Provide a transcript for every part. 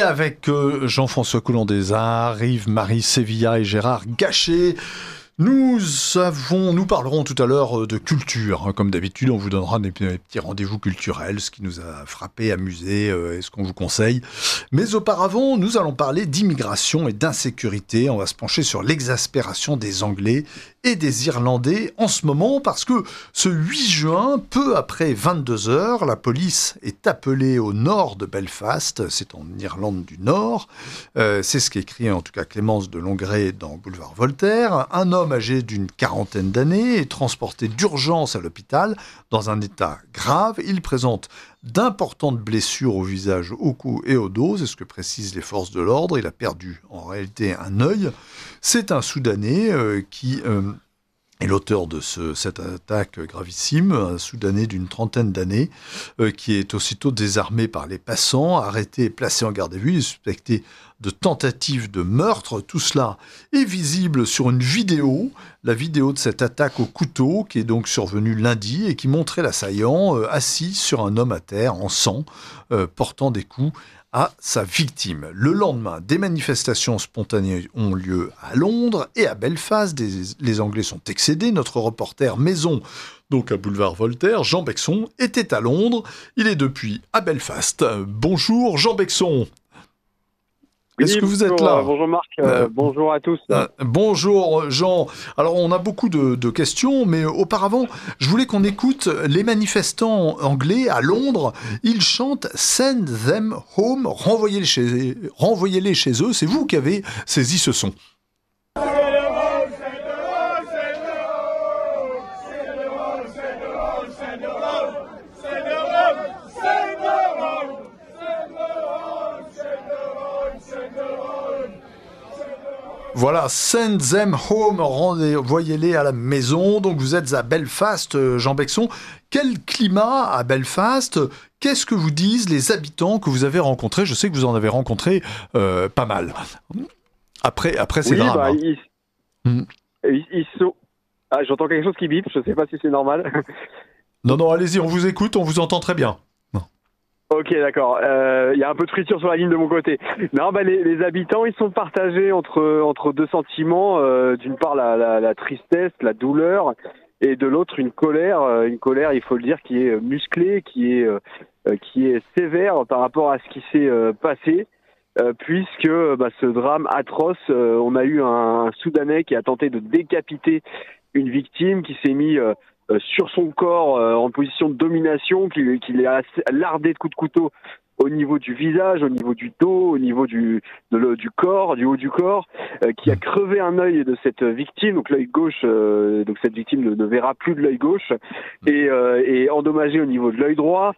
avec Jean-François Coulon-Desarts, Yves-Marie Sévilla et Gérard Gachet, nous parlerons tout à l'heure de culture. Comme d'habitude, on vous donnera des petits rendez-vous culturels, ce qui nous a frappé, amusé, et ce qu'on vous conseille. Mais auparavant, nous allons parler d'immigration et d'insécurité. On va se pencher sur l'exaspération des Anglais et des Irlandais en ce moment, parce que ce 8 juin, peu après 22h, la police est appelée au nord de Belfast, c'est en Irlande du Nord, c'est ce qu'écrit en tout cas Clémence de Longré dans Boulevard Voltaire. Un homme âgé d'une quarantaine d'années est transporté d'urgence à l'hôpital dans un état grave. Il présente d'importantes blessures au visage, au cou et au dos, c'est ce que précisent les forces de l'ordre. Il a perdu en réalité un œil. C'est un Soudanais qui est l'auteur de cette attaque gravissime, un Soudanais d'une trentaine d'années, qui est aussitôt désarmé par les passants, arrêté et placé en garde à vue. Il est suspecté de tentative de meurtre. Tout cela est visible sur une vidéo, la vidéo de cette attaque au couteau qui est donc survenue lundi et qui montrait l'assaillant assis sur un homme à terre en sang, portant des coups à sa victime. Le lendemain, des manifestations spontanées ont lieu à Londres et à Belfast. Les Anglais sont excédés. Notre reporter maison, donc à Boulevard Voltaire, Jean Bexon, était à Londres. Il est depuis à Belfast. Bonjour Jean Bexon. Est-ce que vous êtes là ? Bonjour Marc, bonjour à tous. Bonjour Jean. Alors on a beaucoup de questions, mais auparavant, je voulais qu'on écoute les manifestants anglais à Londres. Ils chantent « Send them home », renvoyez-les chez eux. C'est vous qui avez saisi ce son. Voilà, send them home, renvoyez-les à la maison. Donc vous êtes à Belfast, Jean Bexon. Quel climat à Belfast ? Qu'est-ce que vous disent les habitants que vous avez rencontrés ? Je sais que vous en avez rencontré pas mal. Après ces drames. Ils sont... Ah, j'entends quelque chose qui bip, je ne sais pas si c'est normal. Non, allez-y, on vous écoute, on vous entend très bien. Ok, d'accord. Il y a un peu de friture sur la ligne de mon côté. Non, les habitants, ils sont partagés entre deux sentiments. D'une part, la tristesse, la douleur, et de l'autre, une colère, il faut le dire, qui est musclée, qui est sévère par rapport à ce qui s'est passé. Puisque ce drame atroce, on a eu un Soudanais qui a tenté de décapiter une victime, qui s'est mis sur son corps en position de domination, qu'il a lardé de coups de couteau au niveau du visage, au niveau du dos, au niveau du corps, du haut du corps, qui a crevé un œil de cette victime, donc l'œil gauche, donc cette victime ne verra plus de l'œil gauche, et endommagé au niveau de l'œil droit.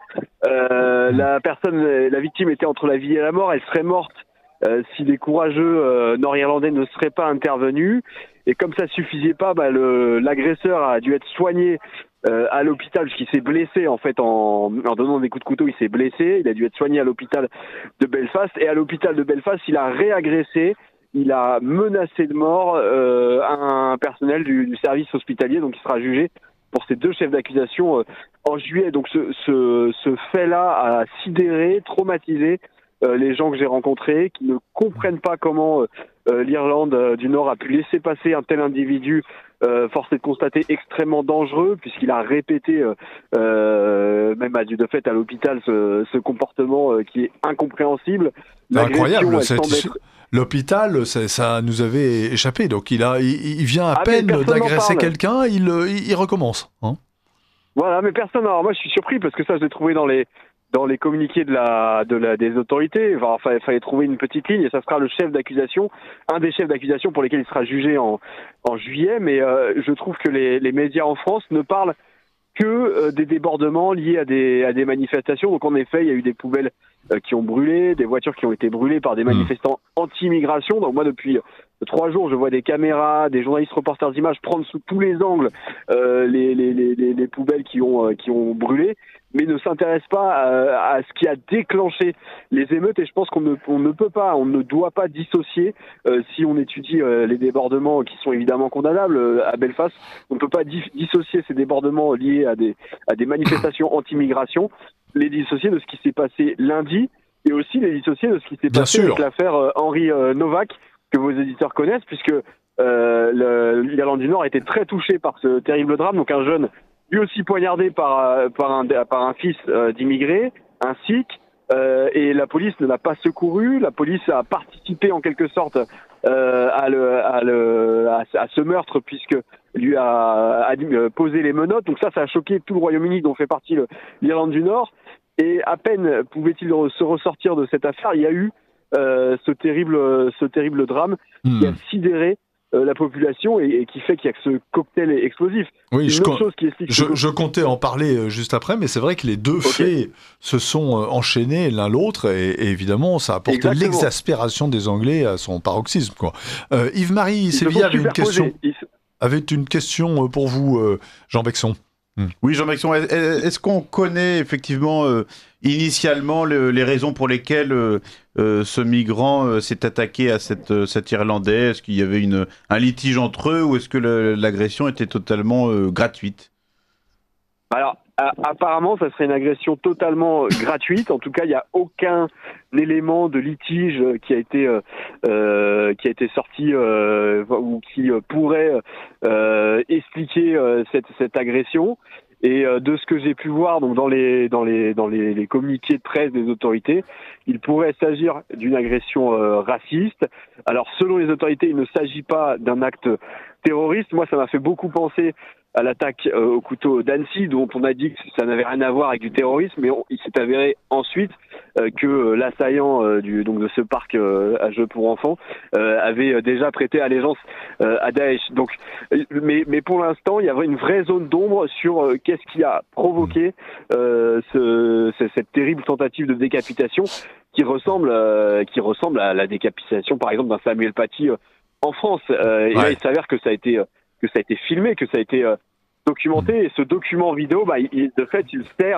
La victime était entre la vie et la mort, elle serait morte si les courageux nord-irlandais ne seraient pas intervenus. Et comme ça suffisait pas, l'agresseur a dû être soigné à l'hôpital, puisqu'il s'est blessé en fait en donnant des coups de couteau. Il s'est blessé, il a dû être soigné à l'hôpital de Belfast. Et à l'hôpital de Belfast, il a réagressé, il a menacé de mort un personnel du service hospitalier, donc il sera jugé pour ces deux chefs d'accusation en juillet. Donc ce fait-là a sidéré, traumatisé les gens que j'ai rencontrés, qui ne comprennent pas comment l'Irlande du Nord a pu laisser passer un tel individu, force est de constater extrêmement dangereux, puisqu'il a répété, même de fait à l'hôpital, ce comportement qui est incompréhensible. Incroyable, l'hôpital, ça nous avait échappé, donc il vient à peine d'agresser quelqu'un, il recommence. Hein. Voilà, mais personne. Alors moi, je suis surpris parce que ça, je l'ai trouvé dans les communiqués des autorités. Enfin, fallait trouver une petite ligne et ça sera le chef d'accusation, un des chefs d'accusation pour lesquels il sera jugé en juillet. Mais je trouve que les médias en France ne parlent que des débordements liés à des manifestations. Donc en effet, il y a eu des poubelles qui ont brûlé, des voitures qui ont été brûlées par des manifestants anti-immigration. Donc moi, depuis 3 jours, je vois des caméras, des journalistes reporters d'images prendre sous tous les angles les poubelles qui ont brûlé, mais ne s'intéressent pas à ce qui a déclenché les émeutes. Et je pense qu'on ne peut pas, on ne doit pas dissocier, si on étudie les débordements qui sont évidemment condamnables à Belfast, on ne peut pas dissocier ces débordements liés à des manifestations anti-immigration, les dissocier de ce qui s'est passé lundi, et aussi les dissocier de ce qui s'est passé avec l'affaire Henri Novak, que vos éditeurs connaissent, puisque l'Irlande du Nord a été très touchée par ce terrible drame. Donc un jeune, lui aussi poignardé par un fils d'immigré, un sikh, et la police ne l'a pas secouru. La police a participé en quelque sorte à ce meurtre, puisque lui a posé les menottes. Donc ça a choqué tout le Royaume-Uni dont fait partie l'Irlande du Nord. Et à peine pouvait-il se ressortir de cette affaire, il y a eu ce terrible drame qui a sidéré la population et qui fait qu'il y a ce cocktail explosif. Oui, je comptais en parler juste après, mais c'est vrai que les deux faits se sont enchaînés l'un l'autre et évidemment ça a apporté l'exaspération des Anglais à son paroxysme, quoi. Yves-Marie Sévilla avait une question pour vous, Jean Bexon. Oui, Jean Bexon, est-ce qu'on connaît effectivement initialement les raisons pour lesquelles ce migrant s'est attaqué à cet Irlandais? Est-ce qu'il y avait un litige entre eux ou est-ce que l'agression était totalement gratuite? Alors, apparemment, ça serait une agression totalement gratuite. En tout cas, il n'y a aucun élément de litige qui a été sorti ou qui pourrait expliquer cette agression. Et de ce que j'ai pu voir, donc dans les communiqués de presse des autorités, il pourrait s'agir d'une agression raciste. Alors, selon les autorités, il ne s'agit pas d'un acte terroriste. Moi, ça m'a fait beaucoup penser à l'attaque au couteau d'Annecy, dont on a dit que ça n'avait rien à voir avec du terrorisme, mais il s'est avéré ensuite que l'assaillant de ce parc à jeux pour enfants avait déjà prêté allégeance à Daesh. Donc, mais pour l'instant, il y avait une vraie zone d'ombre sur qu'est-ce qui a provoqué cette terrible tentative de décapitation qui ressemble à la décapitation, par exemple, d'un Samuel Paty en France. Et là, il s'avère que ça a été filmé, que ça a été documenté, et ce document vidéo, de fait, il sert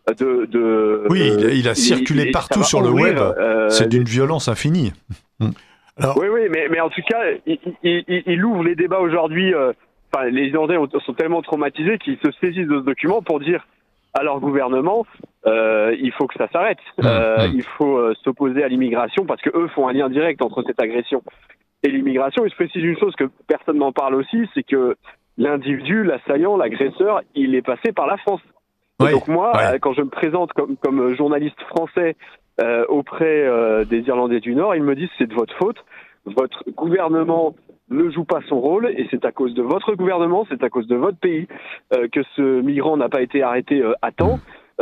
il a circulé partout sur le web. C'est d'une violence infinie. Alors... Oui, mais en tout cas, il ouvre les débats aujourd'hui. Les Irlandais sont tellement traumatisés qu'ils se saisissent de ce document pour dire à leur gouvernement, il faut que ça s'arrête. Il faut s'opposer à l'immigration parce que eux font un lien direct entre cette agression et l'immigration. Et je précise une chose que personne n'en parle aussi, c'est que l'individu, l'assaillant, l'agresseur, il est passé par la France. Et donc moi, quand je me présente comme journaliste français auprès des Irlandais du Nord, ils me disent c'est de votre faute, votre gouvernement ne joue pas son rôle et c'est à cause de votre gouvernement, c'est à cause de votre pays que ce migrant n'a pas été arrêté à temps.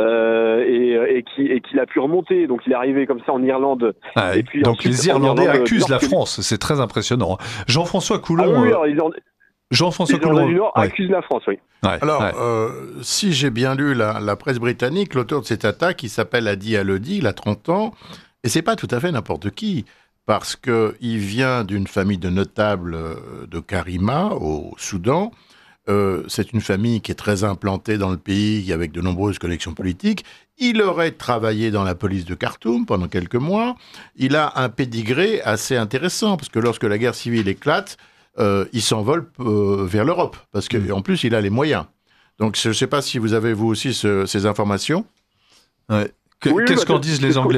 Et qu'il a pu remonter, donc il est arrivé comme ça en Irlande. Et puis donc les Irlandais accusent la France, c'est très impressionnant. Jean-François Coulon. Jean-François Coulon du Nord accuse la France, oui. Alors, si j'ai bien lu la presse britannique, l'auteur de cette attaque, il s'appelle Adi Alodi, il a 30 ans, et c'est pas tout à fait n'importe qui, parce qu'il vient d'une famille de notables de Karima, au Soudan. C'est une famille qui est très implantée dans le pays, avec de nombreuses connexions politiques. Il aurait travaillé dans la police de Khartoum pendant quelques mois. Il a un pédigré assez intéressant, parce que lorsque la guerre civile éclate, il s'envole vers l'Europe, parce qu'en plus, il a les moyens. Donc, je ne sais pas si vous avez, vous aussi, ces informations. Qu'est-ce qu'en disent les Anglais ?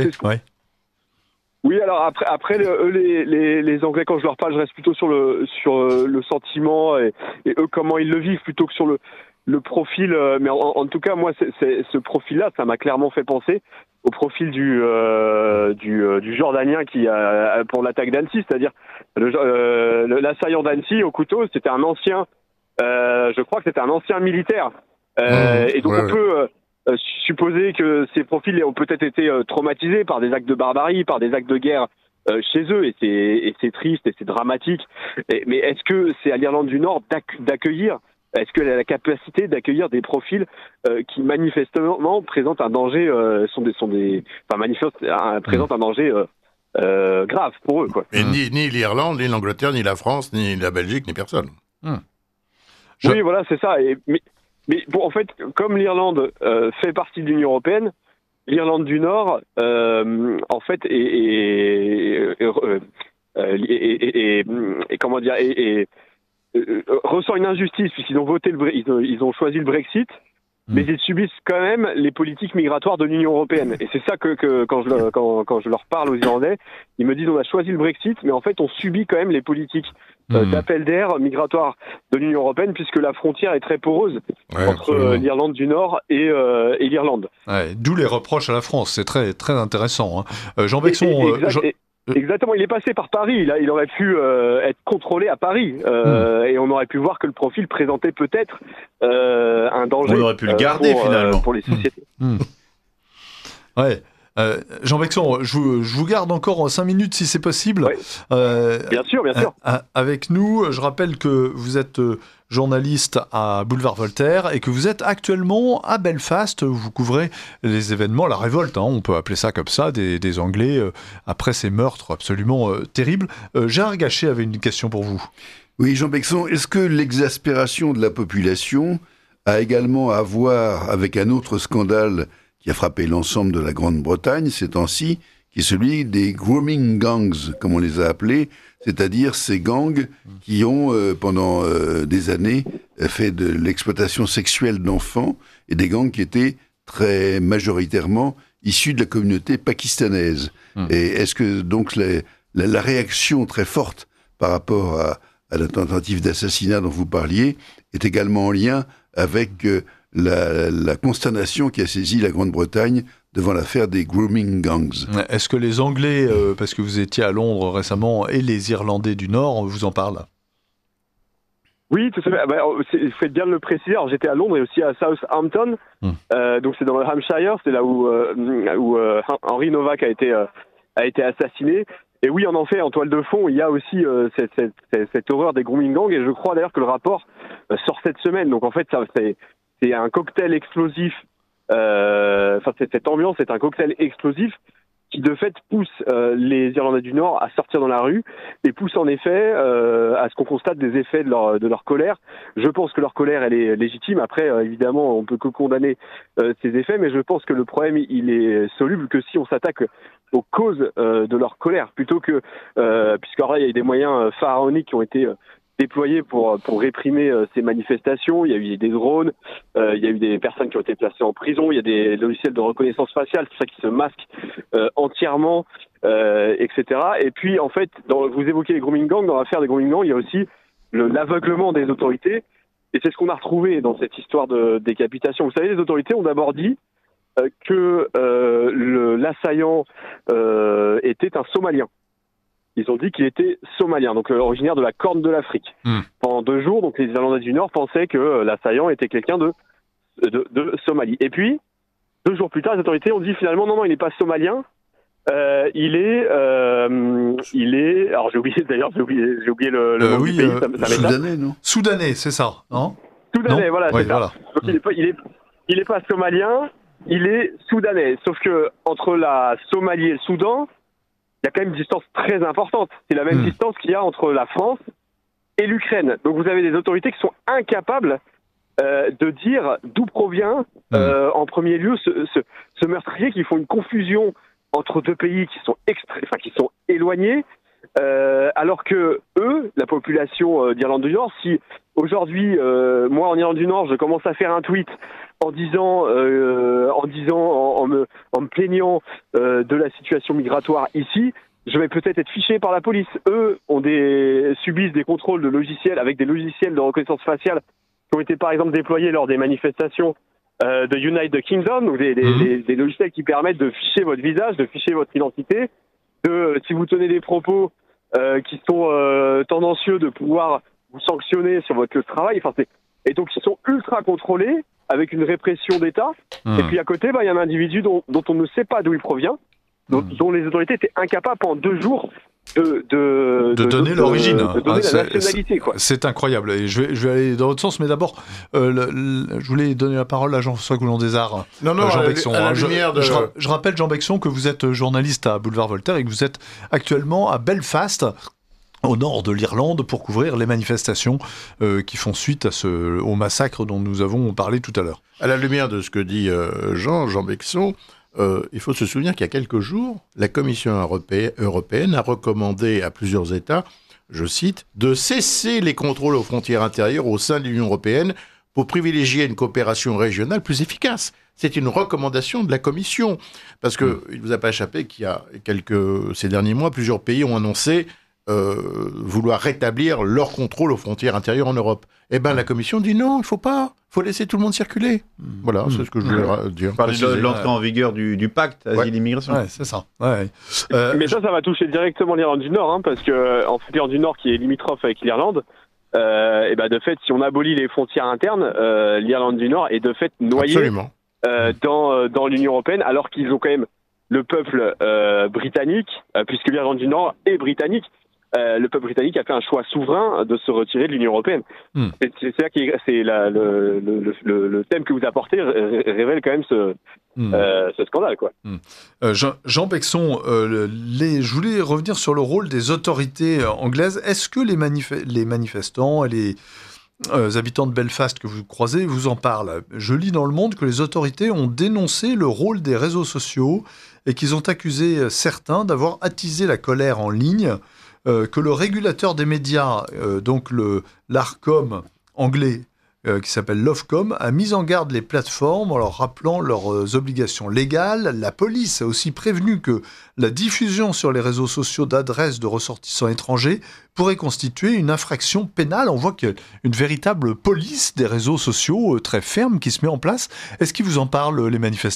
Oui, alors après les Anglais, quand je leur parle, je reste plutôt sur le sentiment et eux comment ils le vivent plutôt que sur le profil. Mais en tout cas, moi, ce profil-là, ça m'a clairement fait penser au profil du Jordanien qui pour l'attaque d'Annecy, c'est-à-dire l'assaillant d'Annecy au couteau, c'était un ancien, je crois que c'était un ancien militaire. Et donc on peut supposer que ces profils ont peut-être été traumatisés par des actes de barbarie, par des actes de guerre chez eux, et c'est triste et c'est dramatique. Mais est-ce que c'est à l'Irlande du Nord d'accueillir, est-ce qu'elle a la capacité d'accueillir des profils qui manifestement présentent un danger, présentent un danger grave pour eux, quoi. Et ni l'Irlande, ni l'Angleterre, ni la France, ni la Belgique, ni personne. Oui, voilà, c'est ça. Mais bon, en fait, comme l'Irlande fait partie de l'Union européenne, l'Irlande du Nord, en fait, ressent une injustice puisqu'ils ont voté ils ont choisi le Brexit mais ils subissent quand même les politiques migratoires de l'Union européenne. Et c'est ça que quand je leur parle aux Irlandais, ils me disent on a choisi le Brexit, mais en fait on subit quand même les politiques d'appel d'air migratoire de l'Union européenne, puisque la frontière est très poreuse entre l'Irlande du Nord et l'Irlande. Ouais, d'où les reproches à la France, c'est très, très intéressant. Hein. Jean Bexon... Exactement, il est passé par Paris, là, il aurait pu être contrôlé à Paris, et on aurait pu voir que le profil présentait peut-être un danger. On aurait pu le garder finalement. Pour les sociétés. Ouais. Jean Bexon, je vous garde encore 5 minutes si c'est possible. Ouais. Bien sûr. Avec nous, je rappelle que vous êtes journaliste à Boulevard Voltaire et que vous êtes actuellement à Belfast. Vous couvrez les événements, la révolte, hein, on peut appeler ça comme ça, des Anglais après ces meurtres absolument terribles. Gérard Gachet avait une question pour vous. Oui, Jean Bexon, est-ce que l'exaspération de la population a également à voir avec un autre scandale qui a frappé l'ensemble de la Grande-Bretagne ces temps-ci, qui est celui des grooming gangs, comme on les a appelés, c'est-à-dire ces gangs qui ont, pendant des années, fait de l'exploitation sexuelle d'enfants, et des gangs qui étaient très majoritairement issus de la communauté pakistanaise. Et est-ce que donc la réaction très forte par rapport à la tentative d'assassinat dont vous parliez est également en lien avec la consternation qui a saisi la Grande-Bretagne devant l'affaire des grooming gangs? Est-ce que les Anglais, parce que vous étiez à Londres récemment, et les Irlandais du Nord vous en parlent? Oui, tout à fait. Vous faites bien de le préciser. Alors, j'étais à Londres et aussi à Southampton. Donc c'est dans le Hampshire, c'est là où Henry Novak a été assassiné. Et oui, en effet, en toile de fond, il y a aussi cette horreur des grooming gangs. Et je crois d'ailleurs que le rapport sort cette semaine. Donc en fait, c'est un cocktail explosif. Cette ambiance est un cocktail explosif qui de fait pousse les Irlandais du Nord à sortir dans la rue et pousse en effet à ce qu'on constate des effets de leur colère. Je pense que leur colère elle est légitime. Après évidemment on peut que condamner ces effets, mais je pense que le problème il est soluble que si on s'attaque aux causes de leur colère plutôt que puisqu'il y a eu des moyens pharaoniques qui ont été déployés pour réprimer ces manifestations. Il y a eu des drones, il y a eu des personnes qui ont été placées en prison, il y a des logiciels de reconnaissance faciale, tout ça qui se masque entièrement, etc. Et puis, en fait, vous évoquez les grooming gangs, dans l'affaire des grooming gangs, il y a aussi l'aveuglement des autorités, et c'est ce qu'on a retrouvé dans cette histoire de décapitation. Vous savez, les autorités ont d'abord dit que l'assaillant était un Somalien. Ils ont dit qu'il était somalien, donc originaire de la Corne de l'Afrique. Pendant 2 jours, donc les Irlandais du Nord pensaient que l'assaillant était quelqu'un de Somalie. Et puis, 2 jours plus tard, les autorités ont dit finalement non, il n'est pas somalien. Il est. Alors j'ai oublié le nom du pays. Ça Soudanais, non? Soudanais, c'est ça, non? Soudanais, non voilà, ouais, c'est ça. Donc il est pas somalien, il est soudanais. Sauf que entre la Somalie et le Soudan, il y a quand même une distance très importante. C'est la même distance qu'il y a entre la France et l'Ukraine. Donc vous avez des autorités qui sont incapables de dire d'où provient en premier lieu ce meurtrier, qui font une confusion entre 2 pays qui sont éloignés, alors que eux, la population d'Irlande du Nord, si aujourd'hui, moi en Irlande du Nord, je commence à faire un tweet en me plaignant de la situation migratoire ici, je vais peut-être être fiché par la police. Eux subissent des contrôles de logiciels avec des logiciels de reconnaissance faciale qui ont été par exemple déployés lors des manifestations de United Kingdom, donc des logiciels qui permettent de ficher votre visage, de ficher votre identité, si vous tenez des propos qui sont tendancieux, de pouvoir vous sanctionner sur votre lieu de travail. Et donc ils sont ultra contrôlés avec une répression d'État. Et puis à côté, il y a un individu dont on ne sait pas d'où il provient, dont les autorités étaient incapables pendant 2 jours de donner l'origine, de donner la nationalité, quoi. C'est incroyable. Et je vais aller dans l'autre sens, mais d'abord, je voulais donner la parole à Jean-François Coulon-Desarts. Jean Bexon. Je rappelle, Jean Bexon, que vous êtes journaliste à Boulevard Voltaire et que vous êtes actuellement à Belfast, au nord de l'Irlande, pour couvrir les manifestations qui font suite au massacre dont nous avons parlé tout à l'heure. À la lumière de ce que dit Jean Bexon, il faut se souvenir qu'il y a quelques jours, la Commission européenne a recommandé à plusieurs États, je cite, de cesser les contrôles aux frontières intérieures au sein de l'Union européenne pour privilégier une coopération régionale plus efficace. C'est une recommandation de la Commission. Parce qu'il ne vous a pas échappé qu'il y a ces derniers mois, plusieurs pays ont annoncé vouloir rétablir leur contrôle aux frontières intérieures en Europe. Eh bien, la Commission dit non, il faut pas. Il faut laisser tout le monde circuler. Voilà, c'est ce que je voulais dire. Par l'entrée en vigueur du pacte asile-immigration. Ouais, c'est ça. Ouais. Mais ça va toucher directement l'Irlande du Nord, parce que en fait, l'Irlande du Nord, qui est limitrophe avec l'Irlande, et ben de fait, si on abolit les frontières internes, l'Irlande du Nord est de fait noyée dans l'Union européenne, alors qu'ils ont quand même le peuple britannique, puisque l'Irlande du Nord est britannique. Le peuple britannique a fait un choix souverain de se retirer de l'Union européenne. C'est ça qui c'est le thème que vous apportez révèle quand même ce scandale, quoi. Jean Bexon, je voulais revenir sur le rôle des autorités anglaises. Est-ce que les manifestants et les habitants de Belfast que vous croisez vous en parlent? Je lis dans Le Monde que les autorités ont dénoncé le rôle des réseaux sociaux et qu'ils ont accusé certains d'avoir attisé la colère en ligne. Que le régulateur des médias, donc l'ARCOM anglais, qui s'appelle l'Ofcom, a mis en garde les plateformes en leur rappelant leurs obligations légales. La police a aussi prévenu que la diffusion sur les réseaux sociaux d'adresses de ressortissants étrangers pourrait constituer une infraction pénale. On voit qu'il y a une véritable police des réseaux sociaux très ferme qui se met en place. Est-ce qu'ils vous en parlent, les manifestants ?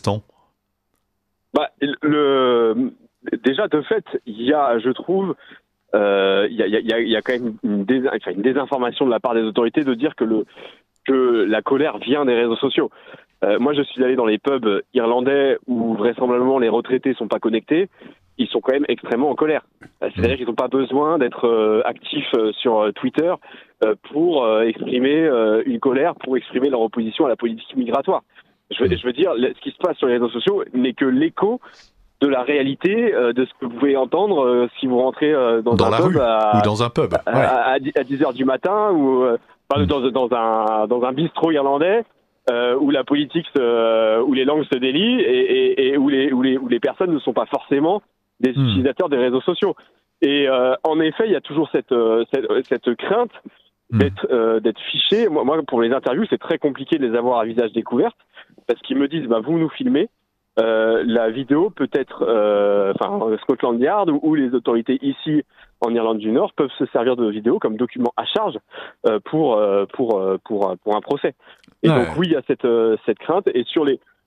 Déjà, de fait, il y a, je trouve... Il y a quand même une désinformation de la part des autorités de dire que la colère vient des réseaux sociaux. Moi, je suis allé dans les pubs irlandais où vraisemblablement les retraités sont pas connectés. Ils sont quand même extrêmement en colère. C'est-à-dire qu'ils n'ont pas besoin d'être actifs sur Twitter pour exprimer une colère, pour exprimer leur opposition à la politique migratoire. Je veux dire, ce qui se passe sur les réseaux sociaux n'est que l'écho de la réalité de ce que vous pouvez entendre si vous rentrez dans un pub ou dans un pub à 10h du matin ou dans un bistrot irlandais où la politique où les langues se délient et où les personnes ne sont pas forcément des utilisateurs des réseaux sociaux. Et en effet, il y a toujours cette crainte d'être fiché. Moi, pour les interviews, c'est très compliqué de les avoir à visage découvert parce qu'ils me disent vous nous filmez. La vidéo peut être, Scotland Yard ou les autorités ici en Irlande du Nord peuvent se servir de vidéo comme document à charge pour un procès. Et donc oui, il y a cette crainte. Et sur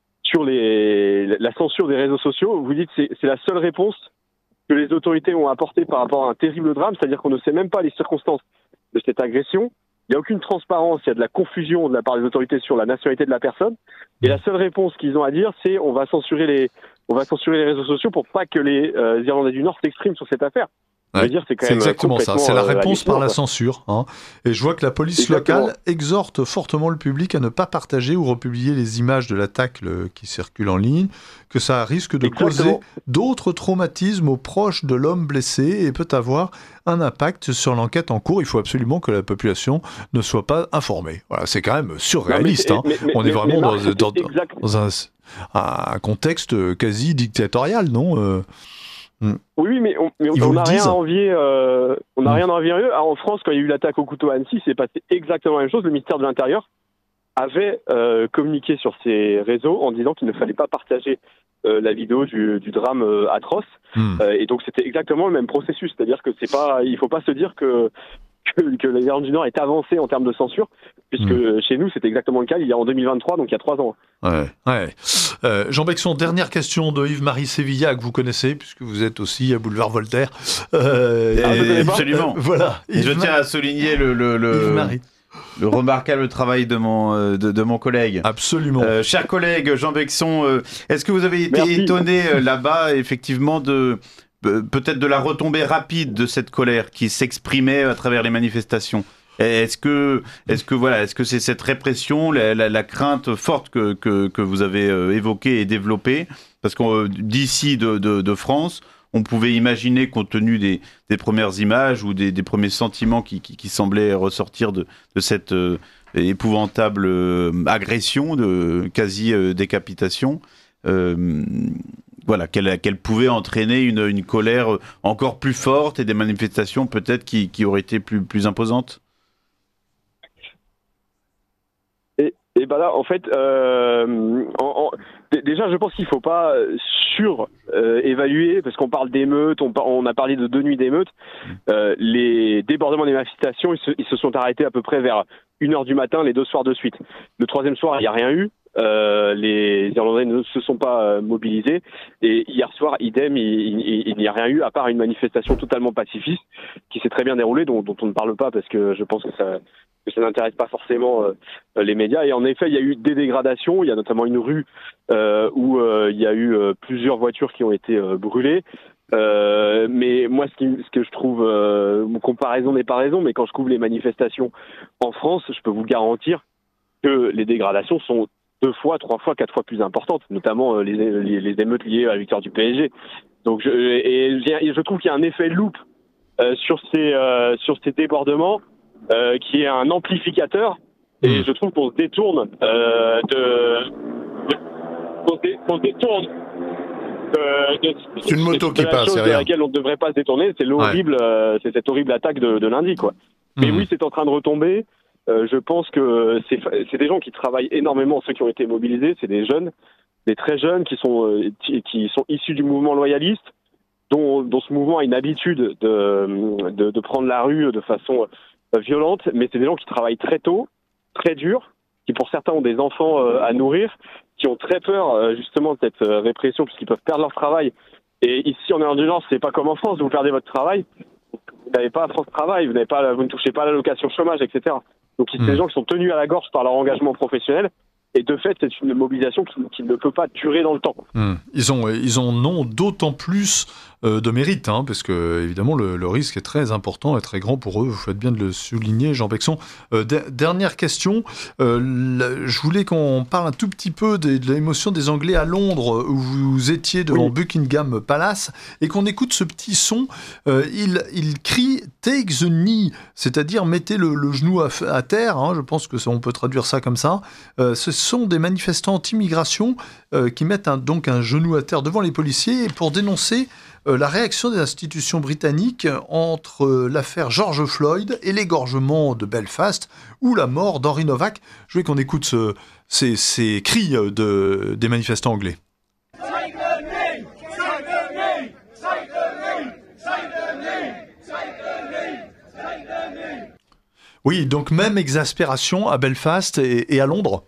la censure des réseaux sociaux, vous dites c'est la seule réponse que les autorités ont apportée par rapport à un terrible drame, c'est-à-dire qu'on ne sait même pas les circonstances de cette agression. Il n'y a aucune transparence, il y a de la confusion de la part des autorités sur la nationalité de la personne. Et la seule réponse qu'ils ont à dire, c'est on va censurer les réseaux sociaux pour pas que les Irlandais du Nord s'expriment sur cette affaire. Ouais, c'est exactement ça, c'est la réponse par la censure. Et je vois que la police locale exhorte fortement le public à ne pas partager ou republier les images de l'attaque qui circulent en ligne, que ça risque de causer d'autres traumatismes aux proches de l'homme blessé et peut avoir un impact sur l'enquête en cours. Il faut absolument que la population ne soit pas informée. Voilà, c'est quand même surréaliste. On est vraiment dans un contexte quasi dictatorial, non Oui, mais on n'a rien à envier. On n'a rien à envier eux. En France, quand il y a eu l'attaque au couteau à Annecy, c'est passé exactement la même chose. Le ministère de l'Intérieur avait communiqué sur ses réseaux en disant qu'il ne fallait pas partager la vidéo du drame atroce. Et donc c'était exactement le même processus. C'est-à-dire que il faut pas se dire que l'Irlande du Nord est avancée en termes de censure, puisque chez nous, c'était exactement le cas il y a en 2023, donc il y a 3 ans. Ouais. Jean Bexon, dernière question de Yves-Marie Sévilla, que vous connaissez, puisque vous êtes aussi à Boulevard Voltaire. Absolument. Voilà. Je tiens à souligner le remarquable travail de mon collègue. Absolument. Cher collègue Jean Bexon, est-ce que vous avez été étonné là-bas, effectivement, peut-être de la retombée rapide de cette colère qui s'exprimait à travers les manifestations? Est-ce que c'est cette répression, la crainte forte que vous avez évoquée et développée? Parce que d'ici de France, on pouvait imaginer, compte tenu des premières images ou des premiers sentiments qui semblaient ressortir de cette épouvantable agression, de quasi-décapitation, qu'elle pouvait entraîner une colère encore plus forte et des manifestations peut-être qui auraient été plus imposantes. Et ben là, en fait, déjà, je pense qu'il faut pas évaluer, parce qu'on parle d'émeutes, on a parlé de 2 nuits d'émeutes. Les débordements des manifestations, ils se sont arrêtés à peu près vers 1h du matin, les 2 soirs de suite. Le 3e soir, il n'y a rien eu. Les Irlandais ne se sont pas mobilisés. Et hier soir, idem, il n'y a rien eu, à part une manifestation totalement pacifiste, qui s'est très bien déroulée, dont on ne parle pas, parce que je pense que ça n'intéresse pas forcément les médias. Et en effet, il y a eu des dégradations. Il y a notamment une rue où il y a eu plusieurs voitures qui ont été brûlées. Mais moi, ce que je trouve, comparaison n'est pas raison, mais quand je couvre les manifestations en France, je peux vous garantir que les dégradations sont 2 fois, 3 fois, 4 fois plus importantes, notamment les émeutes liées à la victoire du PSG. Donc, je trouve qu'il y a un effet loupe sur ces débordements, qui est un amplificateur, et je trouve qu'on se détourne c'est une moto qui la passe, chose c'est de rien. laquelle on ne devrait pas se détourner, c'est l'horrible, c'est cette horrible attaque de lundi, quoi. Mais oui, c'est en train de retomber. Je pense que c'est des gens qui travaillent énormément, ceux qui ont été mobilisés, c'est des jeunes, des très jeunes qui sont issus du mouvement loyaliste, dont ce mouvement a une habitude de prendre la rue de façon violente, mais c'est des gens qui travaillent très tôt, très dur, qui pour certains ont des enfants à nourrir, qui ont très peur justement de cette répression puisqu'ils peuvent perdre leur travail. Et ici en Irlande du Nord, c'est pas comme en France, vous perdez votre travail, vous n'avez pas France Travail, vous ne touchez pas l'allocation chômage, etc. Donc c'est des gens qui sont tenus à la gorge par leur engagement professionnel. Et de fait, c'est une mobilisation qui ne peut pas durer dans le temps. Ils en ont d'autant plus de mérite, parce que évidemment le risque est très important et très grand pour eux. Vous faites bien de le souligner, Jean Bexon. Dernière question. Je voulais qu'on parle un tout petit peu de l'émotion des Anglais à Londres, où vous étiez devant Buckingham Palace, et qu'on écoute ce petit son. Il crie « Take the knee », c'est-à-dire mettez le genou à terre. Je pense que on peut traduire ça comme ça. Ce sont des manifestants anti-migration qui mettent donc un genou à terre devant les policiers pour dénoncer la réaction des institutions britanniques entre l'affaire George Floyd et l'égorgement de Belfast ou la mort d'Henry Novak. Je veux qu'on écoute ces cris des manifestants anglais. Oui, donc même exaspération à Belfast et à Londres.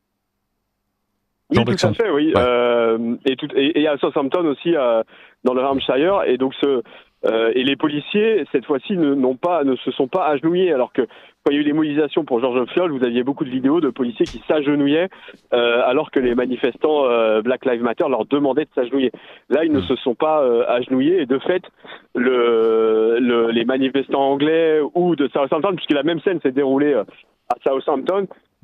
Oui, tout à fait, oui. Ouais. Et à Southampton aussi, dans le Hampshire. Et donc et les policiers, cette fois-ci, ne se sont pas agenouillés, alors que quand il y a eu les mobilisations pour George Floyd, vous aviez beaucoup de vidéos de policiers qui s'agenouillaient, alors que les manifestants Black Lives Matter leur demandaient de s'agenouiller. Là, ils ne se sont pas agenouillés, et de fait, les manifestants anglais ou de Southampton, puisque la même scène s'est déroulée à Southampton,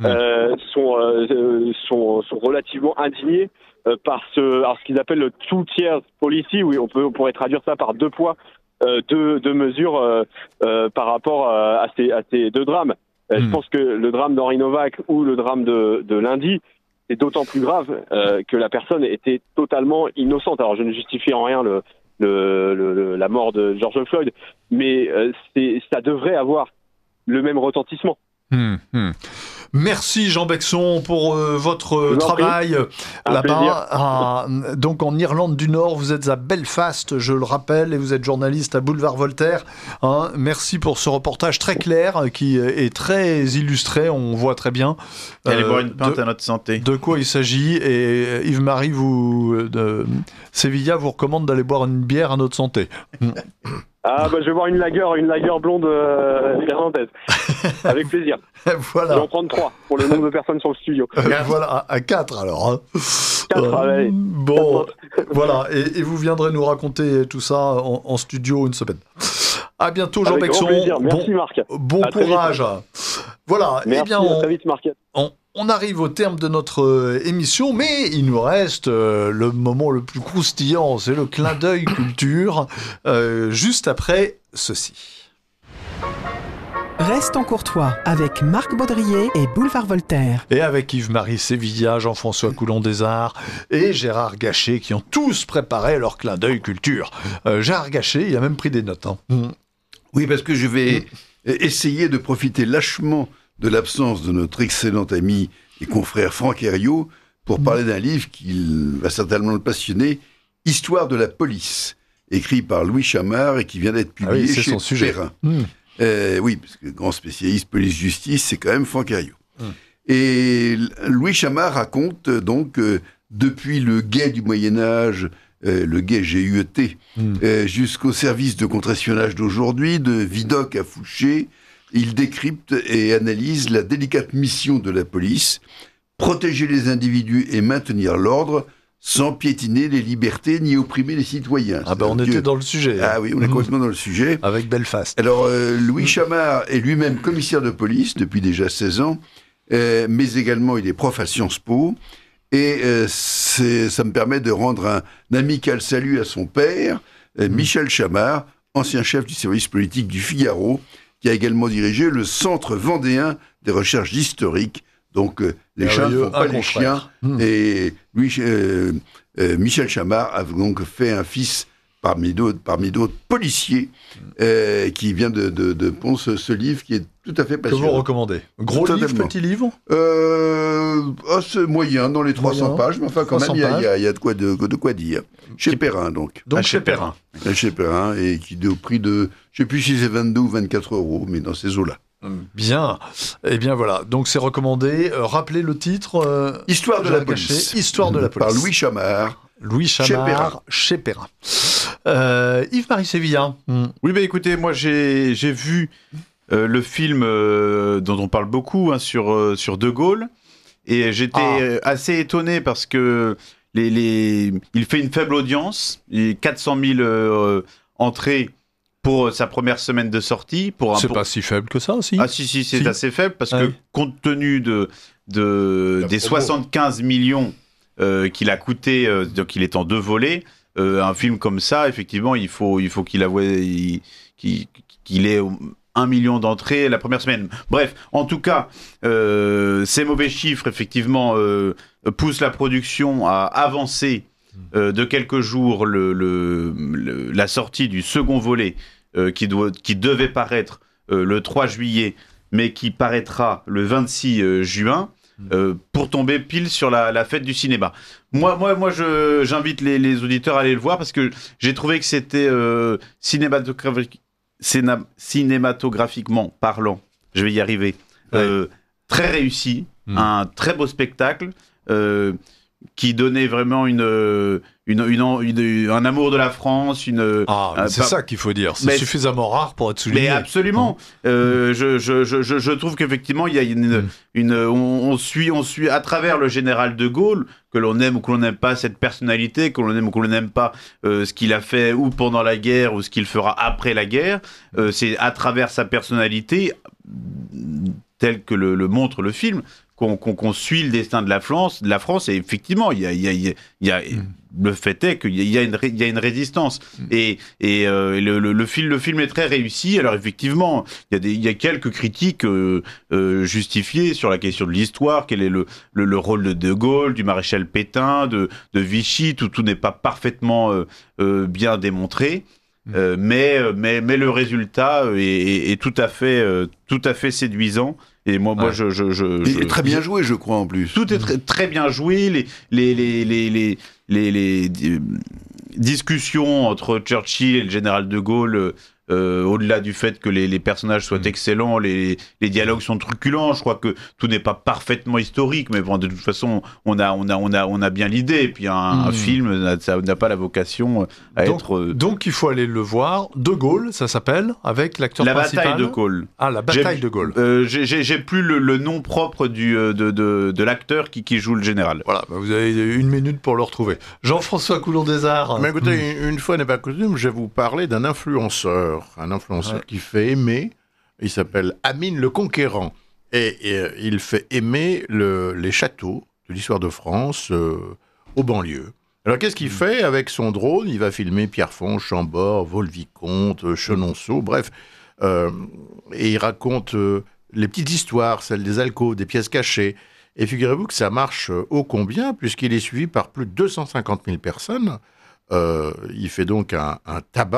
sont relativement indignés par ce qu'ils appellent le two-tier policy, oui, on pourrait traduire ça par 2 poids, 2 mesures par rapport à ces 2 drames. Je pense que le drame d'Henry Novak ou le drame de lundi est d'autant plus grave que la personne était totalement innocente. Alors je ne justifie en rien la mort de George Floyd, mais ça devrait avoir le même retentissement. Merci Jean Bexon pour votre travail là-bas. Donc en Irlande du Nord, vous êtes à Belfast, je le rappelle, et vous êtes journaliste à Boulevard Voltaire. Merci pour ce reportage très clair qui est très illustré, on voit très bien. Allez boire une pinte à notre santé. De quoi il s'agit, et Yves-Marie de Sevilla vous recommande d'aller boire une bière à notre santé. Je vais boire une lager blonde irlandaise. Avec plaisir. Voilà. Je vais en prendre 3 pour le nombre de personnes sur le studio. Voilà, à 4 alors. 4, allez. Bon, voilà. Et vous viendrez nous raconter tout ça en studio une semaine. À bientôt, Jean Bexon. Merci, Marc. Bon courage. Voilà. Merci, à très vite, Marc. On arrive au terme de notre émission, mais il nous reste le moment le plus croustillant, c'est le clin d'œil culture, juste après ceci. Restons courtois avec Marc Baudrier et Boulevard Voltaire. Et avec Yves-Marie Sévilla, Jean-François Coulon-Desarts et Gérard Gachet qui ont tous préparé leur clin d'œil culture. Gérard Gachet, il a même pris des notes. Oui, parce que je vais essayer de profiter lâchement de l'absence de notre excellent ami et confrère Franck Herriot pour parler d'un livre qui va certainement le passionner, Histoire de la police, écrit par Louis Chamard et qui vient d'être publié c'est chez son sujet. Perrin. Oui, parce que grand spécialiste police-justice, c'est quand même Franck Herriot. Et Louis Chamard raconte donc depuis le guet du Moyen-Âge, le guet GUET, jusqu'au service de contre-espionnage d'aujourd'hui, de Vidocq à Fouché, il décrypte et analyse la délicate mission de la police, protéger les individus et maintenir l'ordre sans piétiner les libertés ni opprimer les citoyens. On était dans le sujet. Ah oui, on est complètement dans le sujet. Avec Belfast. Alors, Louis Chamard est lui-même commissaire de police depuis déjà 16 ans, mais également il est prof à Sciences Po. Et ça me permet de rendre un amical salut à son père, Michel Chamard, ancien chef du service politique du Figaro, qui a également dirigé le Centre vendéen des recherches historiques. Donc, les chiens ne font pas les chiens. Et Michel Chamard a donc fait un fils parmi d'autres policiers qui vient de pondre ce livre qui est tout à fait passionnant. Que vous recommandez? Gros livre, petit livre? C'est moyen, dans les 300 pages, mais enfin quand même, il y a de quoi dire. Chez Perrin, donc. Chez Perrin. Chez Perrin, et qui est au prix de, je ne sais plus si c'est 22 ou 24 €, mais dans ces eaux-là. Bien. Eh bien voilà, donc c'est recommandé. Rappelez le titre. Histoire de la police. Histoire de la police. Par Louis Chamard. Louis Chamard, chez Perrin. Yves-Marie Sévilla. Oui, écoutez, moi j'ai vu le film dont on parle beaucoup sur De Gaulle, et j'étais assez étonné parce que il fait une faible audience, 400 000 entrées pour sa première semaine de sortie. C'est pas si faible que ça, si. Ah si, c'est assez faible parce que compte tenu des 75 millions qu'il a coûté, donc il est en 2 volets, un film comme ça, effectivement, il faut qu'il ait 1 million d'entrées la première semaine. Bref, en tout cas, ces mauvais chiffres, effectivement, poussent la production à avancer de quelques jours la sortie du second volet qui devait paraître le 3 juillet, mais qui paraîtra le 26 juin, pour tomber pile sur la fête du cinéma. Moi, j'invite les auditeurs à aller le voir parce que j'ai trouvé que c'était cinématographiquement parlant, je vais y arriver, très réussi, un très beau spectacle qui donnait vraiment un amour de la France. C'est ça qu'il faut dire. C'est suffisamment rare pour être souligné. Mais absolument. Je trouve qu'effectivement, il y a on suit à travers le général de Gaulle, que l'on aime ou que l'on n'aime pas cette personnalité, que l'on aime ou que l'on n'aime pas ce qu'il a fait ou pendant la guerre ou ce qu'il fera après la guerre. C'est à travers sa personnalité, tel que le montre le film, qu'on suit le destin de la France, et effectivement, il y a le fait est qu'il y a une résistance, et le film est très réussi. Alors effectivement, il y a quelques critiques justifiées sur la question de l'histoire, quel est le rôle de Gaulle, du maréchal Pétain, de Vichy, tout n'est pas parfaitement bien démontré. Mais le résultat est tout à fait séduisant. Et moi, il est très bien joué, je crois, en plus. Tout est très bien joué. Les discussions entre Churchill et le général de Gaulle, au-delà du fait que les personnages soient excellents, les dialogues sont truculents. Je crois que tout n'est pas parfaitement historique, mais bon, de toute façon, on a bien l'idée. Et puis un film, ça n'a pas la vocation à être. Donc il faut aller le voir. De Gaulle, ça s'appelle, avec l'acteur principal. La bataille de Gaulle. Ah, la bataille de Gaulle. J'ai plus le nom propre de l'acteur qui joue le général. Voilà, vous avez 1 minute pour le retrouver. Jean-François Coulon-Desarts. Mais écoutez, une fois n'est pas coutume, je vais vous parler d'un influenceur. Qui fait aimer, il s'appelle Amine le Conquérant, et il fait aimer les châteaux de l'histoire de France aux banlieues. Alors qu'est-ce qu'il fait avec son drone? Il va filmer Pierrefonds, Chambord, Vaux-le-Vicomte, Chenonceau, bref, et il raconte les petites histoires, celles des alcôves, des pièces cachées. Et figurez-vous que ça marche ô combien, puisqu'il est suivi par plus de 250 000 personnes. Il fait donc un tabac.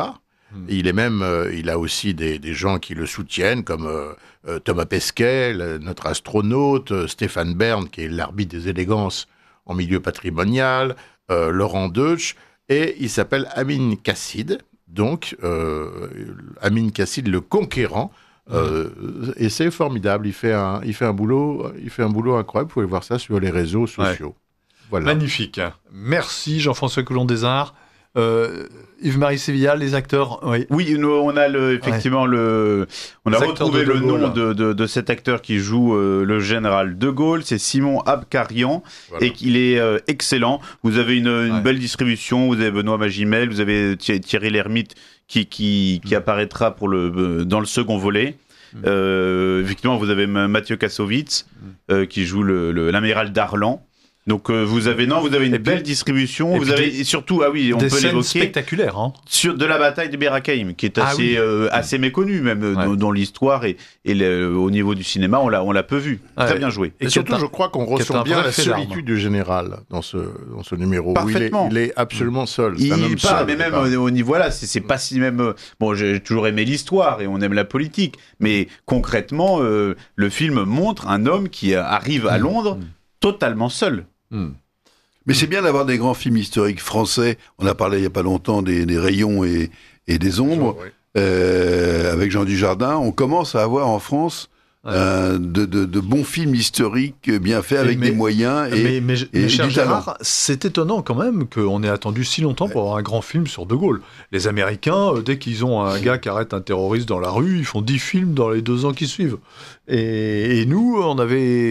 Il a aussi des gens qui le soutiennent, comme Thomas Pesquet, notre astronaute, Stéphane Bern, qui est l'arbitre des élégances en milieu patrimonial, Laurent Deutsch, et il s'appelle Amin Kassid, donc Amin Kassid le conquérant, et c'est formidable. Il fait un boulot incroyable. Vous pouvez voir ça sur les réseaux sociaux. Voilà. Magnifique. Merci Jean-François Coulon des Arts. Yves-Marie Sévilla, les acteurs. Oui, on a effectivement on a retrouvé le nom de cet acteur qui joue le général de Gaulle. C'est Simon Abkarian, et qu'il est excellent. Vous avez une belle distribution. Vous avez Benoît Magimel, vous avez Thierry Lhermitte qui apparaîtra dans le second volet. Effectivement, vous avez Mathieu Kassovitz qui joue l'amiral Darlan. Donc vous avez une belle distribution. Vous avez surtout, on des peut scènes l'évoquer, spectaculaires, sur de la bataille de Bir Hakeim, qui est assez méconnue même dans l'histoire et au niveau du cinéma, on l'a peu vu. Très bien joué. Et surtout, je crois qu'on ressent bien la solitude du général dans ce numéro. Parfaitement. Où il est absolument seul. Il parle, mais même au niveau c'est pas si même. Bon, j'ai toujours aimé l'histoire et on aime la politique, mais concrètement, le film montre un homme qui arrive à Londres totalement seul. Mais c'est bien d'avoir des grands films historiques français. On a parlé il n'y a pas longtemps des Rayons et des Ombres. Avec Jean Dujardin. On commence à avoir en France de bons films historiques bien faits avec des moyens. Mais cher Gérard, c'est étonnant quand même qu'on ait attendu si longtemps pour avoir un grand film sur De Gaulle. Les Américains, dès qu'ils ont un gars qui arrête un terroriste dans la rue, ils font 10 films dans les 2 ans qui suivent. Et nous, on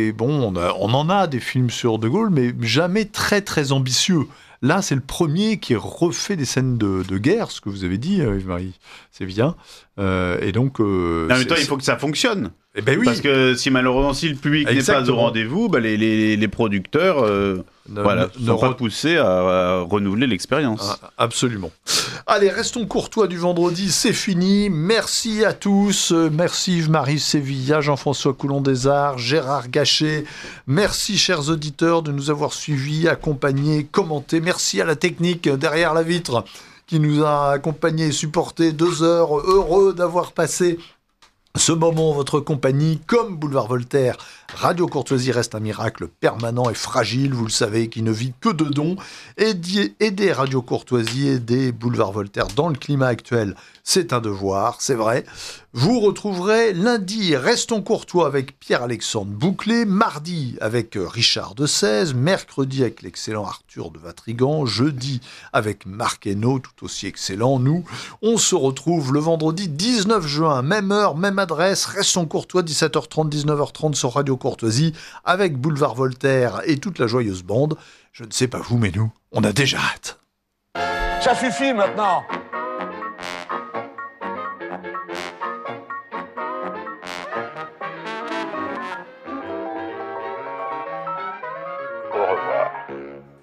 en a des films sur De Gaulle, mais jamais très très ambitieux. Là, c'est le premier qui refait des scènes de guerre, ce que vous avez dit, Yves-Marie Sévilla. Et donc, en même temps, il faut que ça fonctionne. Eh ben oui. Parce que si le public n'est pas au rendez-vous, les producteurs ne sont pas poussés à renouveler l'expérience. Absolument. Allez, restons courtois du vendredi, c'est fini. Merci à tous. Merci Yves-Marie Sévilla, Jean-François Coulon des Arts, Gérard Gachet. Merci chers auditeurs de nous avoir suivis, accompagnés, commentés. Merci à la technique derrière la vitre qui nous a accompagnés et supportés 2 heures. Heureux d'avoir passé ce moment en votre compagnie. Comme Boulevard Voltaire, Radio Courtoisie reste un miracle permanent et fragile, vous le savez, qui ne vit que de dons. Aider Radio Courtoisie, aider Boulevard Voltaire dans le climat actuel, c'est un devoir, c'est vrai. Vous retrouverez lundi Restons Courtois avec Pierre-Alexandre Bouclé, mardi avec Richard de Sèze, mercredi avec l'excellent Arthur de Vatrigan, jeudi avec Marc Hainaut, tout aussi excellent. Nous, on se retrouve le vendredi 19 juin, même heure, même adresse, Restons Courtois, 17h30, 19h30 sur Radio Courtoisie, avec Boulevard Voltaire et toute la joyeuse bande. Je ne sais pas vous, mais nous, on a déjà hâte. Ça suffit maintenant.